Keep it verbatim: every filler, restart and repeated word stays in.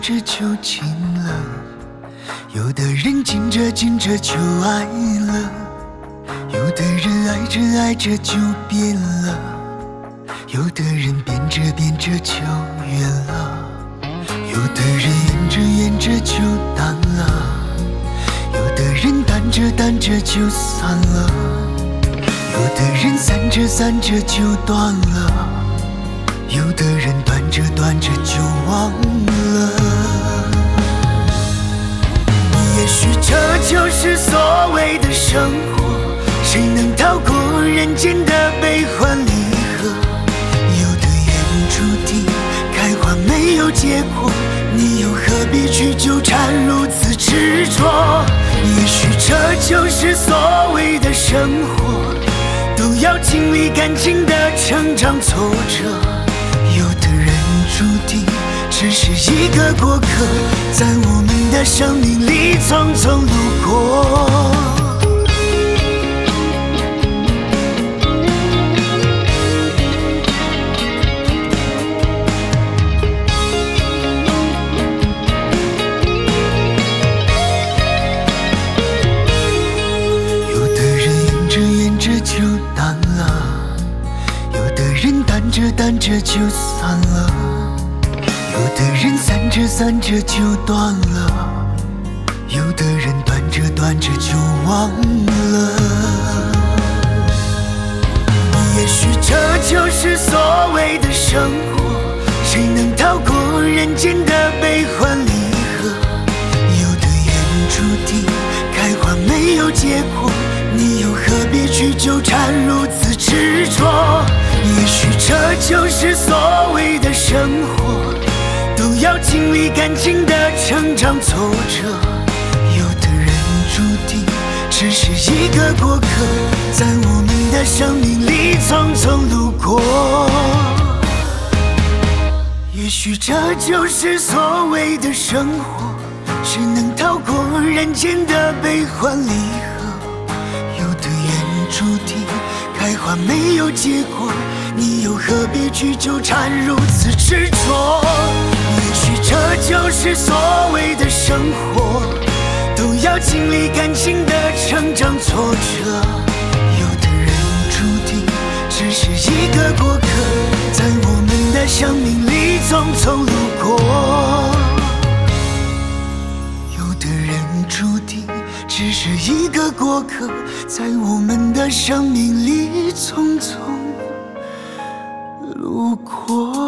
着就近了，有的人近着近着就爱了，有的人爱着爱着就变了，有的人变着变着就远了，有的人远着远着就淡了，有的人淡着淡着就散了，有的人散着散着就断了，有的人断着断着就忘了。也许这就是所谓的生活，谁能逃过人间的悲欢离合？有的缘注定开花没有结果，你又何必去纠缠如此执着？也许这就是所谓的生活，都要经历感情的成长挫折。有的人注定只是一个过客，在我们的生命里匆匆路过。有的人远着远着就淡了，有的人淡着淡着就散了，有的人散着散着就断了，有的人断着断着就忘了。也许这就是所谓的生活，谁能逃过人间的悲欢离合？有的缘注定开花没有结果，你又何必去纠缠如此执着？也许这就是所谓的生活，都要经历感情的成长挫折。有的人注定只是一个过客，在我们的生命里匆匆路过。也许这就是所谓的生活，谁能逃过人间的悲欢离合？有的缘注定开花没有结果，你又何必去纠缠如此执着？也许这就是所谓的生活，都要经历感情的成长挫折。有的人注定只是一个过客，在我们的生命里匆匆路过。有的人注定只是一个过客，在我们的生命里匆匆路过。